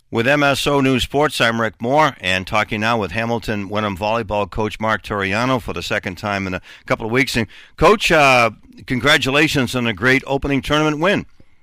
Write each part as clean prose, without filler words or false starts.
With MSO News Sports, I'm Rick Moore, and talking now with Hamilton Wenham volleyball coach Mark Toriano for the second time in a couple of weeks. And Coach, congratulations on a great opening tournament win.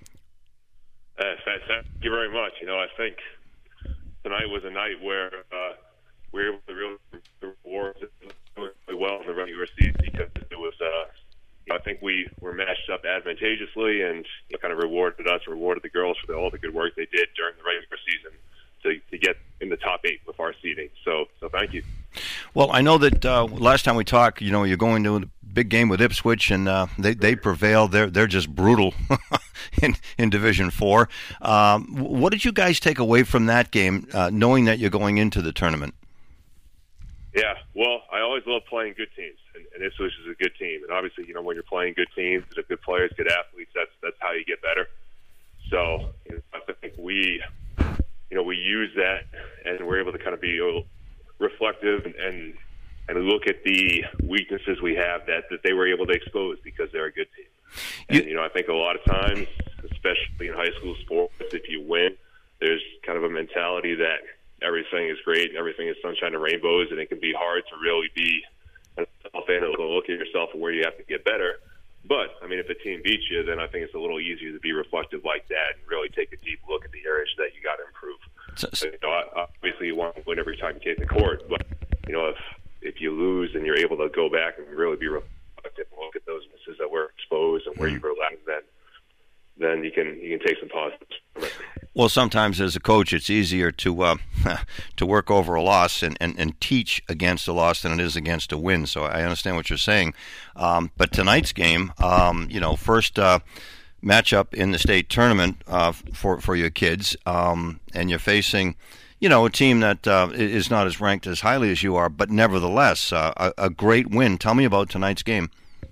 Thank you very much. I think tonight was a night where we were able to really reward really well in the regular season because it was. I think we were matched up advantageously and kind of rewarded the girls for all the good work they did during the regular season to get in the top 8 with our seeding. So thank you. Well, I know that last time we talked, you're going to a big game with Ipswich, and they prevailed. They're just brutal in Division 4. What did you guys take away from that game, knowing that you're going into the tournament? Yeah, well, I always love playing good teams, and Ipswich is a good team. And obviously, when you're playing good teams, good players, good athletes, that's how you get better. So I think we use that, and we're able to kind of be reflective and look at the weaknesses we have that they were able to expose because they're a good team. And I think a lot of times, especially in high school sports, if you win, there's kind of a mentality that everything is great, everything is sunshine and rainbows, and it can be hard to really be self-analytical, look at yourself and where you have to get better. But, if a team beats you, then I think it's a little easier to be reflective like that and really take a deep look at the areas that you got to improve. Obviously, you want to win every time you take the court, but, if you lose and you're able to go back and really be reflective and look at those misses that were exposed and where you were lacking, then you can take some positives from it. Well, sometimes as a coach, it's easier to work over a loss and teach against a loss than it is against a win. So I understand what you're saying. But tonight's game, first matchup in the state tournament for your kids, and you're facing, a team that is not as ranked as highly as you are, but nevertheless a great win. Tell me about tonight's game.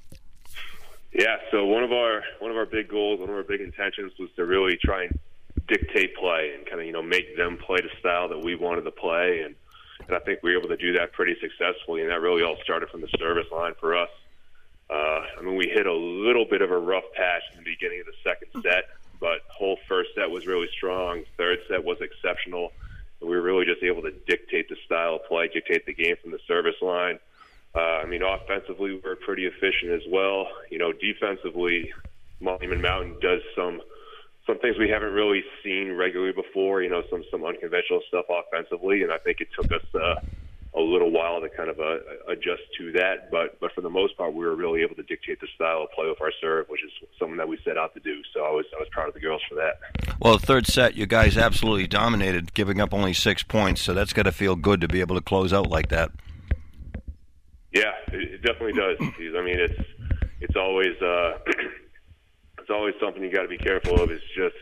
Yeah, so one of our big goals, one of our big intentions was to really try and dictate play and kind of, make them play the style that we wanted to play. And I think we were able to do that pretty successfully, and that really all started from the service line for us. We hit a little bit of a rough patch in the beginning of the second set, but whole first set was really strong. Third set was exceptional. And we were really just able to dictate the style of play, dictate the game from the service line. Offensively, we were pretty efficient as well. Defensively, Monument Mountain does some things we haven't really seen regularly before, some unconventional stuff offensively, and I think it took us a little while to kind of adjust to that. But for the most part, we were really able to dictate the style of play with our serve, which is something that we set out to do. So I was proud of the girls for that. Well, the third set, you guys absolutely dominated, giving up only 6 points, so that's got to feel good to be able to close out like that. Yeah, it definitely does. It's always it's always something you got to be careful of. It's just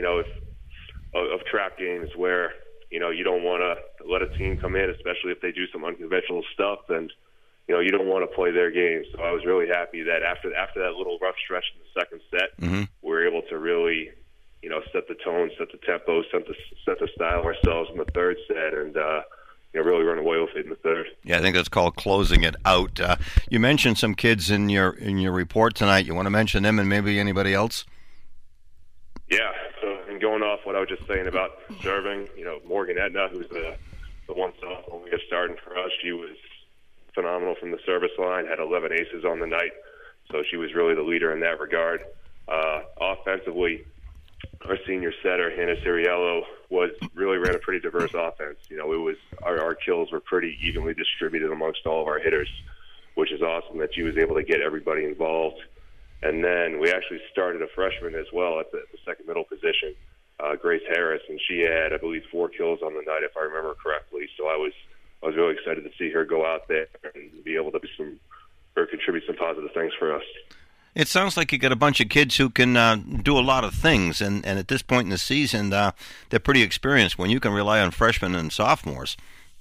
of trap games where you don't want to let a team come in, especially if they do some unconventional stuff, and you don't want to play their game. So I was really happy that after that little rough stretch in the second set, we were able to really set the tone, set the tempo, set the style ourselves in the third set, and really run away with it in the third. Yeah, I think that's called closing it out. You mentioned some kids in your report tonight. You want to mention them and maybe anybody else? Yeah, so and going off what I was just saying about serving, Morgan Etna, who's the one sophomore we have starting for us, she was phenomenal from the service line, had 11 aces on the night, so she was really the leader in that regard. Offensively, our senior setter, Hannah Ciriello, ran a pretty diverse offense. It was our kills were pretty evenly distributed amongst all of our hitters, which is awesome that she was able to get everybody involved. And then we actually started a freshman as well at the second middle position, Grace Harris, and she had, I believe, 4 kills on the night, if I remember correctly. So I was really excited to see her go out there and be able to contribute some positive things for us. It sounds like you got a bunch of kids who can do a lot of things, and at this point in the season, they're pretty experienced when you can rely on freshmen and sophomores.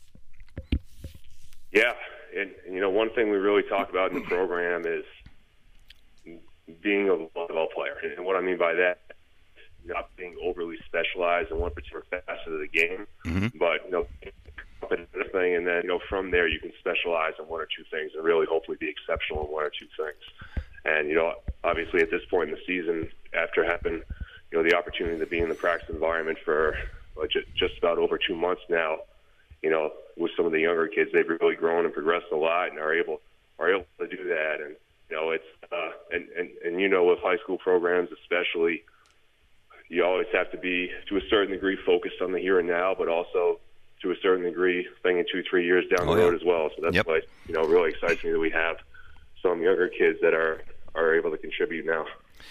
Yeah, and one thing we really talk about in the program is being a volleyball player. And what I mean by that, not being overly specialized in one particular facet of the game, but thing, and then from there you can specialize in 1 or 2 things and really hopefully be exceptional in 1 or 2 things. And obviously at this point in the season, after having the opportunity to be in the practice environment for just about over 2 months now. With some of the younger kids, they've really grown and progressed a lot, and are able to do that. And it's and with high school programs especially, you always have to be, to a certain degree, focused on the here and now, but also to a certain degree thinking 2-3 years down the road as well. So that's why really excites me that we have some younger kids that are able to contribute now.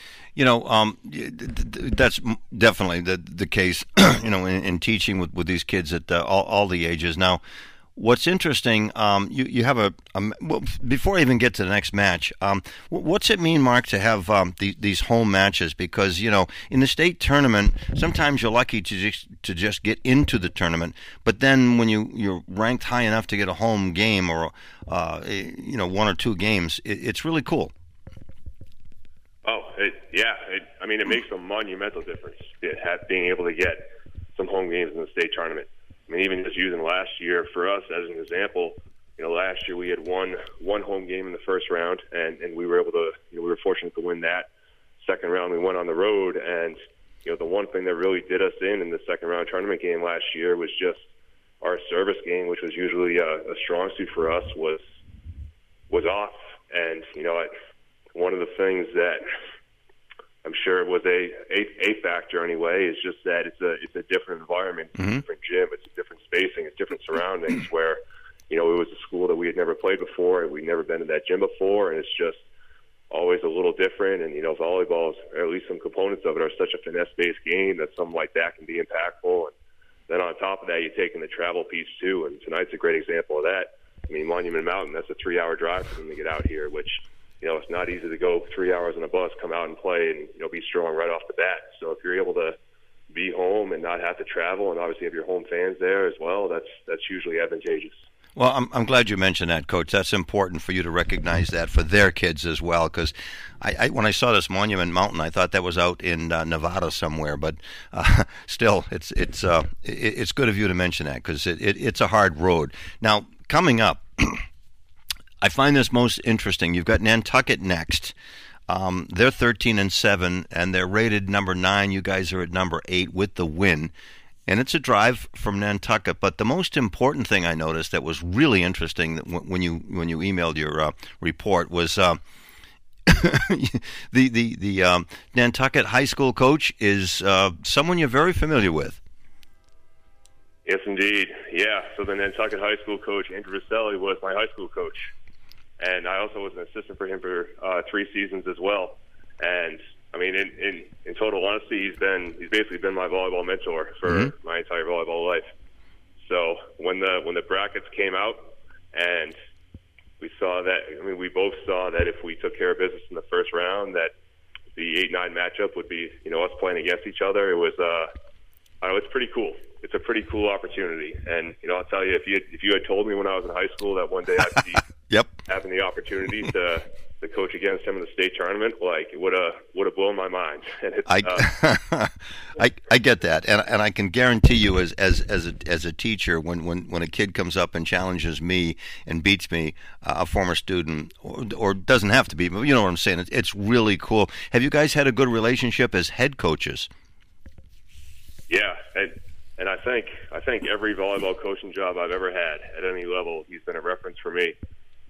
That's definitely the case, in teaching with these kids at all the ages. Now, what's interesting, you have well, before I even get to the next match, what's it mean, Mark, to have these home matches? Because, in the state tournament, sometimes you're lucky to just get into the tournament, but then when you're ranked high enough to get a home game or, 1 or 2 games, it's really cool. It makes a monumental difference being able to get some home games in the state tournament. Even just using last year for us as an example, last year we had one home game in the first round, and we were able to, we were fortunate to win that. Second round we went on the road, and the one thing that really did us in the second round tournament game last year was just our service game, which was usually a strong suit for us, was off. And one of the things that I'm sure it was a factor anyway is just that it's a different environment, it's a different gym, it's a different spacing, it's different surroundings. Where it was a school that we had never played before, and we'd never been to that gym before, and it's just always a little different. And volleyball, or at least some components of it, are such a finesse-based game that something like that can be impactful. And then on top of that, you take in the travel piece too. And tonight's a great example of that. Monument Mountain, that's a 3-hour drive for them to get out here, which it's not easy to go 3 hours on a bus, come out and play, and be strong right off the bat. So if you're able to be home and not have to travel, and obviously have your home fans there as well, that's usually advantageous. Well, I'm glad you mentioned that, Coach. That's important for you to recognize that for their kids as well, because when I saw this Monument Mountain, I thought that was out in Nevada somewhere. But still, it's good of you to mention that, because it's a hard road. Now, coming up, I find this most interesting. You've got Nantucket next. They're 13-7, and they're rated number 9. You guys are at number 8 with the win. And it's a drive from Nantucket. But the most important thing I noticed that was really interesting when you emailed your report was the Nantucket high school coach is someone you're very familiar with. Yes, indeed. Yeah. So the Nantucket high school coach, Andrew Vaselli, was my high school coach. And I also was an assistant for him for 3 seasons as well. And in total honesty, he's basically been my volleyball mentor for my entire volleyball life. So when the brackets came out, and we saw that, we both saw that if we took care of business in the first round, that the 8-9 matchup would be, us playing against each other. It was, it's pretty cool. It's a pretty cool opportunity. And I'll tell you, if you had told me when I was in high school that one day I'd be having the opportunity to coach against him in the state tournament, it would have blown my mind. And I get that, and I can guarantee you, as a teacher, when a kid comes up and challenges me and beats me, a former student, or doesn't have to be, but you know what I'm saying. It's really cool. Have you guys had a good relationship as head coaches? Yeah, and I think every volleyball coaching job I've ever had at any level, he's been a reference for me.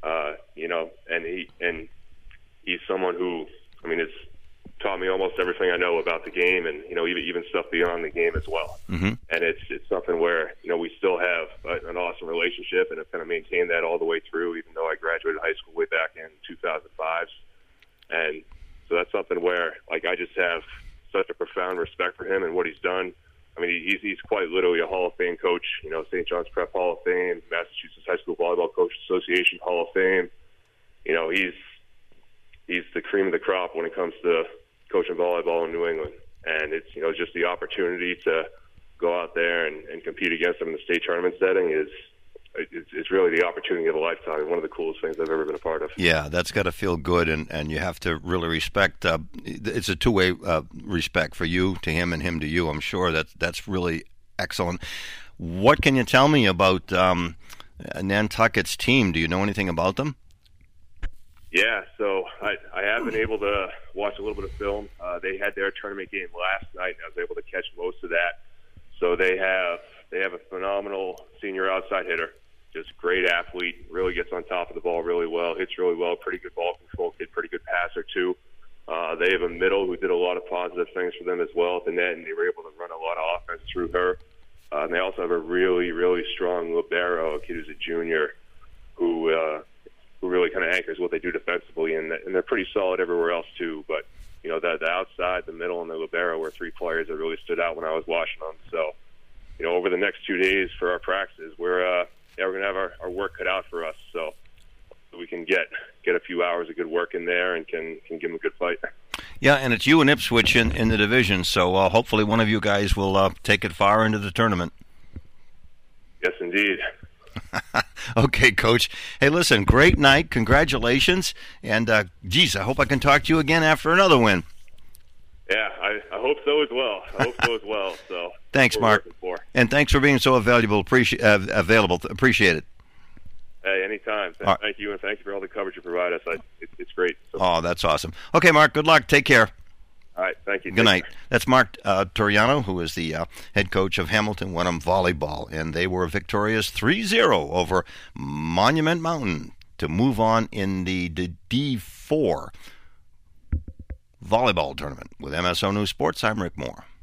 And he's someone who, it's taught me almost everything I know about the game, and even stuff beyond the game as well. And it's something where we still have an awesome relationship, and have kind of maintained that all the way through, even though I graduated high school way back in 2005. And so that's something where I just have such a profound respect for him and what he's done. He's quite literally a Hall of Fame coach. St. John's Prep Hall of Fame, Massachusetts High School Volleyball Coach Association Hall of Fame. He's the cream of the crop when it comes to coaching volleyball in New England. And it's just the opportunity to go out there and compete against him in the state tournament setting it's really the opportunity of a lifetime. One of the coolest things I've ever been a part of. Yeah, that's got to feel good, and you have to really respect. It's a two-way respect for you to him and him to you. I'm sure that's really excellent. What can you tell me about Nantucket's team? Do you know anything about them? Yeah, so I have been able to watch a little bit of film. They had their tournament game last night, and I was able to catch most of that. So they have a phenomenal senior outside hitter, just great athlete, really gets on top of the ball really well, hits really well, pretty good ball control kid, pretty good passer too. They have a middle who did a lot of positive things for them as well at the net, and they were able to run a lot of offense through her. And they also have a really, really strong libero, a kid who's a junior, who really kind of anchors what they do defensively, and they're pretty solid everywhere else too. But you know, the outside, the middle, and the libero were three players that really stood out when I was watching them. So, you know, over the next 2 days for our practices, we're going to have our work cut out for us. So we can get a few hours of good work in there and can give them a good fight. Yeah, and it's you and Ipswich in the division, so hopefully one of you guys will take it far into the tournament. Yes, indeed. Okay, Coach. Hey, listen, great night. Congratulations. And, geez, I hope I can talk to you again after another win. Yeah, I hope so as well. So thanks, Mark. And thanks for being so available. Appreciate it. Hey, anytime. Thank you, and thank you for all the coverage you provide us. It's great. So. Oh, that's awesome. Okay, Mark, good luck. Take care. All right, thank you. Good night. That's Mark Toriano, who is the head coach of Hamilton Wenham Volleyball, and they were victorious 3-0 over Monument Mountain to move on in the D4 volleyball tournament. With MSO News Sports, I'm Rick Moore.